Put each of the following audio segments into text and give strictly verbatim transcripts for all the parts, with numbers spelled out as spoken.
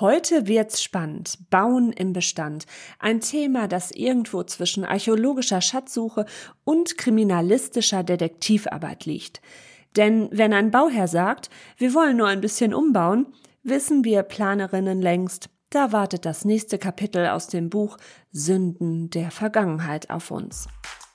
Heute wird's spannend. Bauen im Bestand. Ein Thema, das irgendwo zwischen archäologischer Schatzsuche und kriminalistischer Detektivarbeit liegt. Denn wenn ein Bauherr sagt, wir wollen nur ein bisschen umbauen, wissen wir Planerinnen längst, da wartet das nächste Kapitel aus dem Buch Sünden der Vergangenheit auf uns.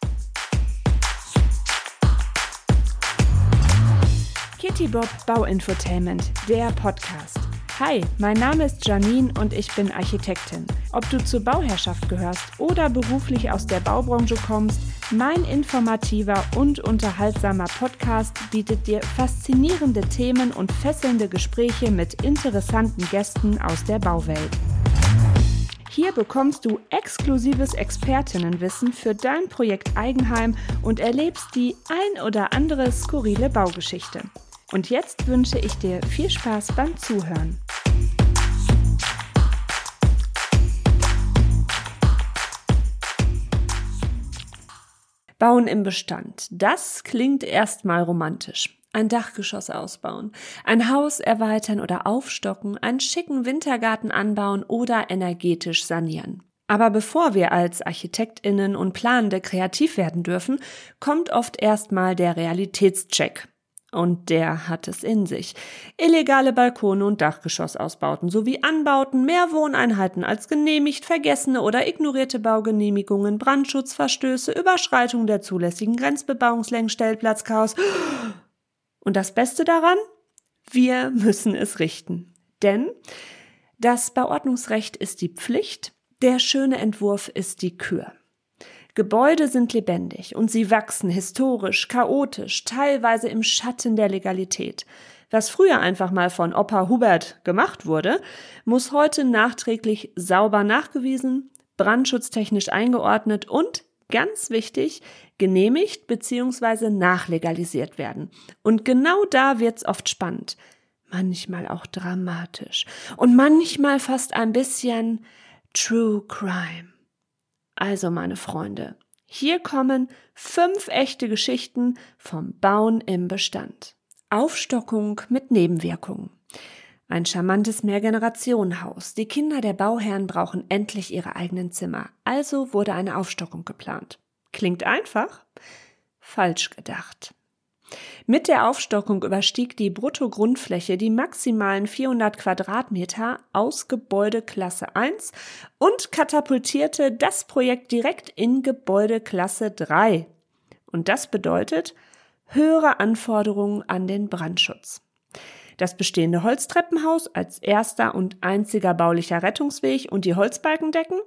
Kitty Bob Bauinfotainment, der Podcast. Hi, mein Name ist Janine und ich bin Architektin. Ob du zur Bauherrschaft gehörst oder beruflich aus der Baubranche kommst, mein informativer und unterhaltsamer Podcast bietet dir faszinierende Themen und fesselnde Gespräche mit interessanten Gästen aus der Bauwelt. Hier bekommst du exklusives Expertinnenwissen für dein Projekt Eigenheim und erlebst die ein oder andere skurrile Baugeschichte. Und jetzt wünsche ich dir viel Spaß beim Zuhören. Bauen im Bestand. Das klingt erstmal romantisch. Ein Dachgeschoss ausbauen, ein Haus erweitern oder aufstocken, einen schicken Wintergarten anbauen oder energetisch sanieren. Aber bevor wir als ArchitektInnen und Planende kreativ werden dürfen, kommt oft erstmal der Realitätscheck. Und der hat es in sich. Illegale Balkone und Dachgeschossausbauten sowie Anbauten, mehr Wohneinheiten als genehmigt, vergessene oder ignorierte Baugenehmigungen, Brandschutzverstöße, Überschreitung der zulässigen Grenzbebauungslängen, Stellplatzchaos. Und das Beste daran? Wir müssen es richten. Denn das Bauordnungsrecht ist die Pflicht, der schöne Entwurf ist die Kür. Gebäude sind lebendig und sie wachsen historisch, chaotisch, teilweise im Schatten der Legalität. Was früher einfach mal von Opa Hubert gemacht wurde, muss heute nachträglich sauber nachgewiesen, brandschutztechnisch eingeordnet und, ganz wichtig, genehmigt bzw. nachlegalisiert werden. Und genau da wird's oft spannend, manchmal auch dramatisch und manchmal fast ein bisschen True Crime. Also meine Freunde, hier kommen fünf echte Geschichten vom Bauen im Bestand. Aufstockung mit Nebenwirkungen. Ein charmantes Mehrgenerationenhaus. Die Kinder der Bauherren brauchen endlich ihre eigenen Zimmer. Also wurde eine Aufstockung geplant. Klingt einfach? Falsch gedacht. Mit der Aufstockung überstieg die Bruttogrundfläche die maximalen vierhundert Quadratmeter aus Gebäudeklasse eins und katapultierte das Projekt direkt in Gebäudeklasse drei. Und das bedeutet höhere Anforderungen an den Brandschutz. Das bestehende Holztreppenhaus als erster und einziger baulicher Rettungsweg und die Holzbalkendecken?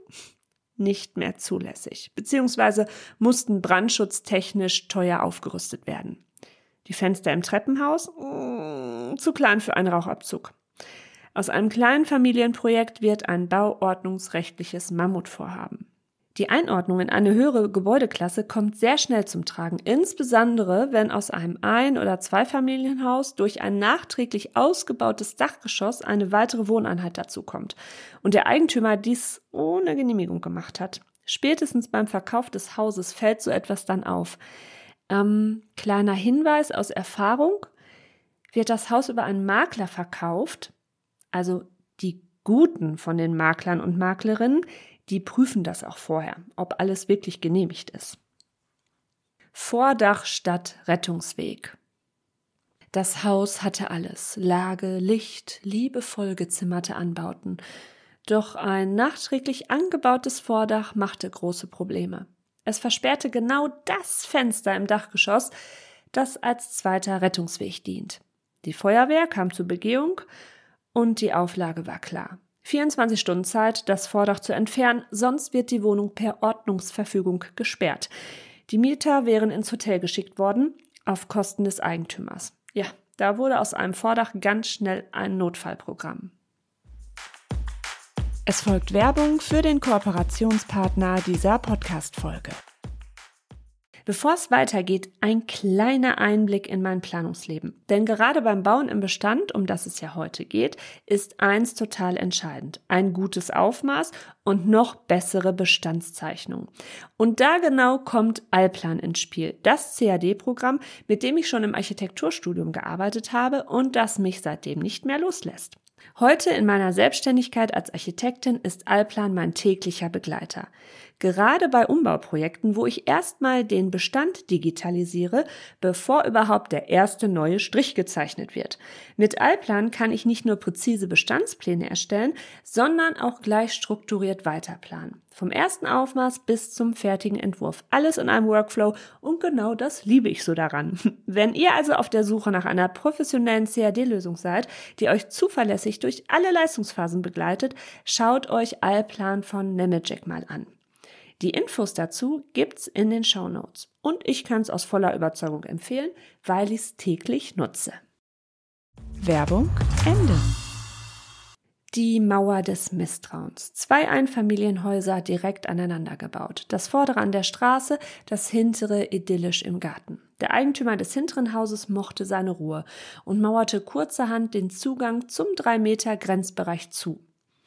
Nicht mehr zulässig, beziehungsweise mussten brandschutztechnisch teuer aufgerüstet werden. Die Fenster im Treppenhaus? Mh, zu klein für einen Rauchabzug. Aus einem kleinen Familienprojekt wird ein bauordnungsrechtliches Mammutvorhaben. Die Einordnung in eine höhere Gebäudeklasse kommt sehr schnell zum Tragen, insbesondere wenn aus einem Ein- oder Zweifamilienhaus durch ein nachträglich ausgebautes Dachgeschoss eine weitere Wohneinheit dazukommt und der Eigentümer dies ohne Genehmigung gemacht hat. Spätestens beim Verkauf des Hauses fällt so etwas dann auf. Ähm, kleiner Hinweis aus Erfahrung: Wird das Haus über einen Makler verkauft, also die Guten von den Maklern und Maklerinnen, die prüfen das auch vorher, ob alles wirklich genehmigt ist. Vordach statt Rettungsweg. Das Haus hatte alles: Lage, Licht, liebevoll gezimmerte Anbauten. Doch ein nachträglich angebautes Vordach machte große Probleme. Es versperrte genau das Fenster im Dachgeschoss, das als zweiter Rettungsweg dient. Die Feuerwehr kam zur Begehung und die Auflage war klar. vierundzwanzig Stunden Zeit, das Vordach zu entfernen, sonst wird die Wohnung per Ordnungsverfügung gesperrt. Die Mieter wären ins Hotel geschickt worden, auf Kosten des Eigentümers. Ja, da wurde aus einem Vordach ganz schnell ein Notfallprogramm. Es folgt Werbung für den Kooperationspartner dieser Podcast-Folge. Bevor es weitergeht, ein kleiner Einblick in mein Planungsleben. Denn gerade beim Bauen im Bestand, um das es ja heute geht, ist eins total entscheidend: ein gutes Aufmaß und noch bessere Bestandszeichnung. Und da genau kommt Allplan ins Spiel, das C A D-Programm, mit dem ich schon im Architekturstudium gearbeitet habe und das mich seitdem nicht mehr loslässt. Heute in meiner Selbstständigkeit als Architektin ist Allplan mein täglicher Begleiter. Gerade bei Umbauprojekten, wo ich erstmal den Bestand digitalisiere, bevor überhaupt der erste neue Strich gezeichnet wird. Mit Allplan kann ich nicht nur präzise Bestandspläne erstellen, sondern auch gleich strukturiert weiterplanen. Vom ersten Aufmaß bis zum fertigen Entwurf. Alles in einem Workflow und genau das liebe ich so daran. Wenn ihr also auf der Suche nach einer professionellen C A D-Lösung seid, die euch zuverlässig durch alle Leistungsphasen begleitet, schaut euch Allplan von Nemetschek mal an. Die Infos dazu gibt's in den Shownotes und ich kann es aus voller Überzeugung empfehlen, weil ich es täglich nutze. Werbung Ende. Die Mauer des Misstrauens. Zwei Einfamilienhäuser direkt aneinander gebaut. Das vordere an der Straße, das hintere idyllisch im Garten. Der Eigentümer des hinteren Hauses mochte seine Ruhe und mauerte kurzerhand den Zugang zum drei Meter Grenzbereich zu.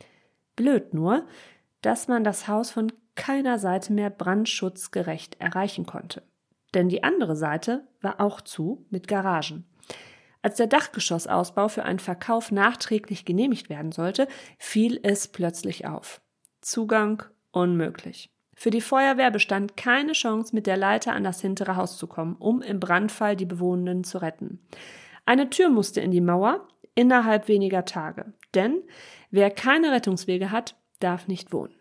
Blöd nur, dass man das Haus von keiner Seite mehr brandschutzgerecht erreichen konnte. Denn die andere Seite war auch zu mit Garagen. Als der Dachgeschossausbau für einen Verkauf nachträglich genehmigt werden sollte, fiel es plötzlich auf. Zugang unmöglich. Für die Feuerwehr bestand keine Chance, mit der Leiter an das hintere Haus zu kommen, um im Brandfall die Bewohnenden zu retten. Eine Tür musste in die Mauer innerhalb weniger Tage. Denn wer keine Rettungswege hat, darf nicht wohnen.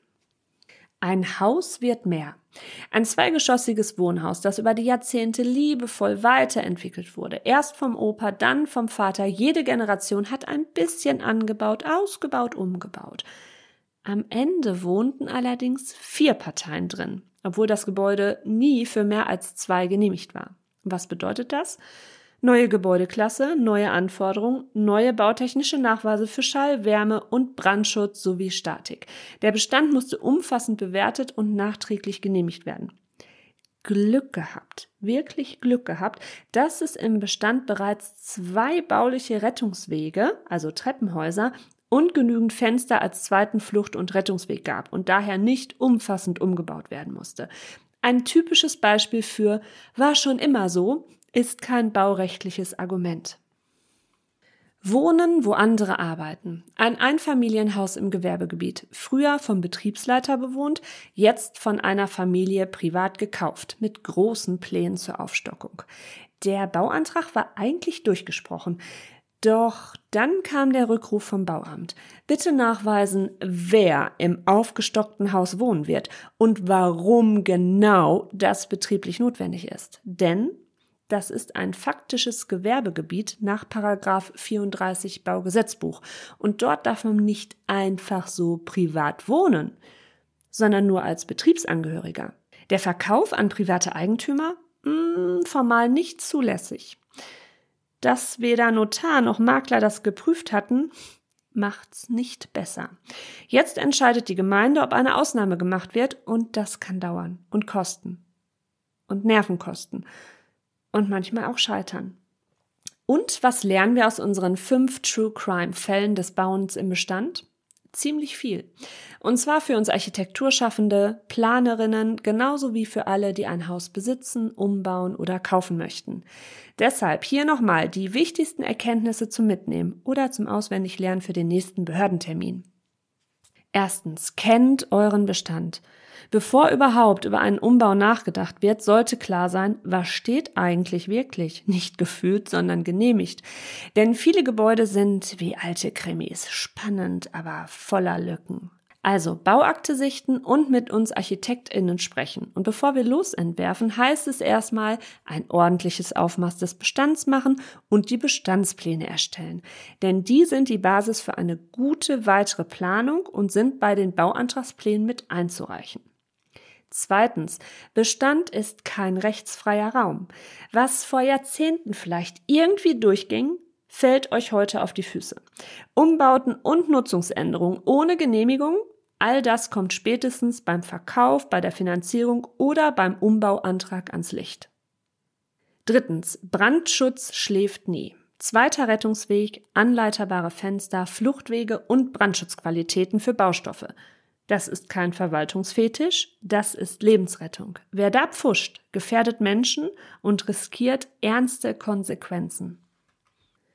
Ein Haus wird mehr. Ein zweigeschossiges Wohnhaus, das über die Jahrzehnte liebevoll weiterentwickelt wurde. Erst vom Opa, dann vom Vater. Jede Generation hat ein bisschen angebaut, ausgebaut, umgebaut. Am Ende wohnten allerdings vier Parteien drin, obwohl das Gebäude nie für mehr als zwei genehmigt war. Was bedeutet das? Neue Gebäudeklasse, neue Anforderungen, neue bautechnische Nachweise für Schall, Wärme und Brandschutz sowie Statik. Der Bestand musste umfassend bewertet und nachträglich genehmigt werden. Glück gehabt, wirklich Glück gehabt, dass es im Bestand bereits zwei bauliche Rettungswege, also Treppenhäuser, und genügend Fenster als zweiten Flucht- und Rettungsweg gab und daher nicht umfassend umgebaut werden musste. Ein typisches Beispiel für war schon immer so, ist kein baurechtliches Argument. Wohnen, wo andere arbeiten. Ein Einfamilienhaus im Gewerbegebiet. Früher vom Betriebsleiter bewohnt, jetzt von einer Familie privat gekauft, mit großen Plänen zur Aufstockung. Der Bauantrag war eigentlich durchgesprochen. Doch dann kam der Rückruf vom Bauamt. Bitte nachweisen, wer im aufgestockten Haus wohnen wird und warum genau das betrieblich notwendig ist. Denn das ist ein faktisches Gewerbegebiet nach Paragraph vierunddreißig Baugesetzbuch. Und dort darf man nicht einfach so privat wohnen, sondern nur als Betriebsangehöriger. Der Verkauf an private Eigentümer? Mh, formal nicht zulässig. Dass weder Notar noch Makler das geprüft hatten, macht's nicht besser. Jetzt entscheidet die Gemeinde, ob eine Ausnahme gemacht wird, und das kann dauern und kosten und Nerven kosten. Und manchmal auch scheitern. Und was lernen wir aus unseren fünf True Crime Fällen des Bauens im Bestand? Ziemlich viel. Und zwar für uns Architekturschaffende, Planerinnen, genauso wie für alle, die ein Haus besitzen, umbauen oder kaufen möchten. Deshalb hier nochmal die wichtigsten Erkenntnisse zum Mitnehmen oder zum Auswendiglernen für den nächsten Behördentermin. Erstens, kennt euren Bestand. Bevor überhaupt über einen Umbau nachgedacht wird, sollte klar sein, was steht eigentlich wirklich? Nicht gefühlt, sondern genehmigt. Denn viele Gebäude sind wie alte Krimis, spannend, aber voller Lücken. Also Bauakte sichten und mit uns ArchitektInnen sprechen. Und bevor wir losentwerfen, heißt es erstmal ein ordentliches Aufmaß des Bestands machen und die Bestandspläne erstellen. Denn die sind die Basis für eine gute weitere Planung und sind bei den Bauantragsplänen mit einzureichen. Zweitens, Bestand ist kein rechtsfreier Raum. Was vor Jahrzehnten vielleicht irgendwie durchging, fällt euch heute auf die Füße. Umbauten und Nutzungsänderungen ohne Genehmigung, all das kommt spätestens beim Verkauf, bei der Finanzierung oder beim Umbauantrag ans Licht. Drittens, Brandschutz schläft nie. Zweiter Rettungsweg, anleiterbare Fenster, Fluchtwege und Brandschutzqualitäten für Baustoffe. Das ist kein Verwaltungsfetisch, das ist Lebensrettung. Wer da pfuscht, gefährdet Menschen und riskiert ernste Konsequenzen.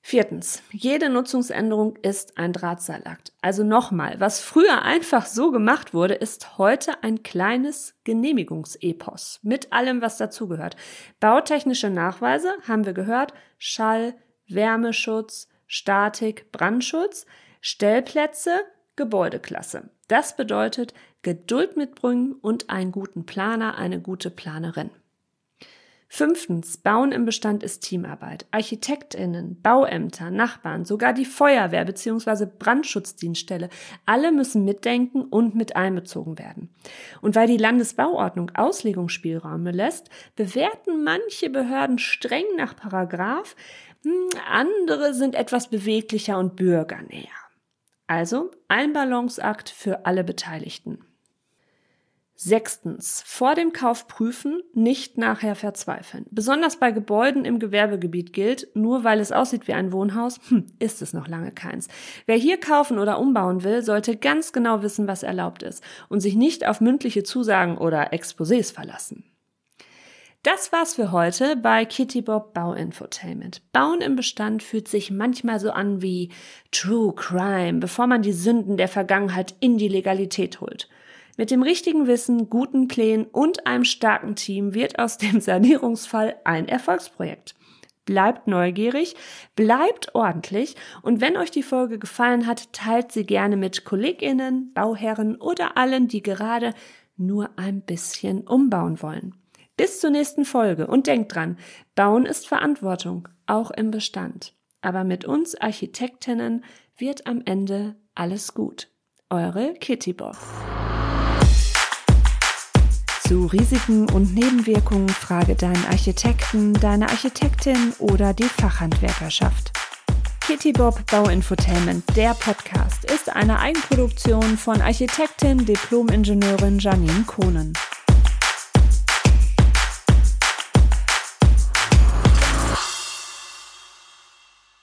Viertens. Jede Nutzungsänderung ist ein Drahtseilakt. Also nochmal, was früher einfach so gemacht wurde, ist heute ein kleines Genehmigungsepos mit allem, was dazugehört. Bautechnische Nachweise, haben wir gehört, Schall, Wärmeschutz, Statik, Brandschutz, Stellplätze, Gebäudeklasse. Das bedeutet Geduld mitbringen und einen guten Planer, eine gute Planerin. Fünftens, Bauen im Bestand ist Teamarbeit. ArchitektInnen, Bauämter, Nachbarn, sogar die Feuerwehr bzw. Brandschutzdienststelle, alle müssen mitdenken und mit einbezogen werden. Und weil die Landesbauordnung Auslegungsspielräume lässt, bewerten manche Behörden streng nach Paragraph, andere sind etwas beweglicher und bürgernäher. Also ein Balanceakt für alle Beteiligten. Sechstens, vor dem Kauf prüfen, nicht nachher verzweifeln. Besonders bei Gebäuden im Gewerbegebiet gilt, nur weil es aussieht wie ein Wohnhaus, hm, ist es noch lange keins. Wer hier kaufen oder umbauen will, sollte ganz genau wissen, was erlaubt ist und sich nicht auf mündliche Zusagen oder Exposés verlassen. Das war's für heute bei Kitty Bob Bauinfotainment. Bauen im Bestand fühlt sich manchmal so an wie True Crime, bevor man die Sünden der Vergangenheit in die Legalität holt. Mit dem richtigen Wissen, guten Plänen und einem starken Team wird aus dem Sanierungsfall ein Erfolgsprojekt. Bleibt neugierig, bleibt ordentlich und wenn euch die Folge gefallen hat, teilt sie gerne mit KollegInnen, Bauherren oder allen, die gerade nur ein bisschen umbauen wollen. Bis zur nächsten Folge und denkt dran, Bauen ist Verantwortung, auch im Bestand. Aber mit uns Architektinnen wird am Ende alles gut. Eure Kitty Bob. Zu Risiken und Nebenwirkungen frage deinen Architekten, deine Architektin oder die Fachhandwerkerschaft. Kitty Bob Bauinfotainment, der Podcast, ist eine Eigenproduktion von Architektin, Diplom-Ingenieurin Janine Kohnen.